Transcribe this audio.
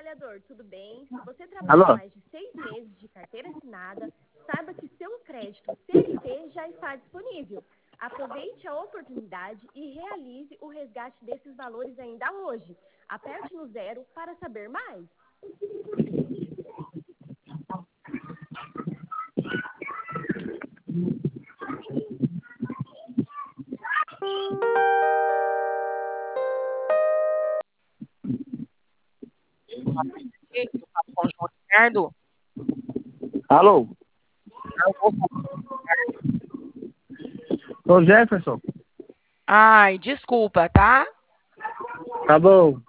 trabalhador, tudo bem? Se você trabalha Alô? mais de 6 meses de carteira assinada, saiba que seu crédito CLT já está disponível. Aproveite a oportunidade e realize o resgate desses valores ainda hoje. Aperte no 0 para saber mais. Com João Ricardo. Alô? Alô? Ô Jefferson, Ai, desculpa, tá? tá bom.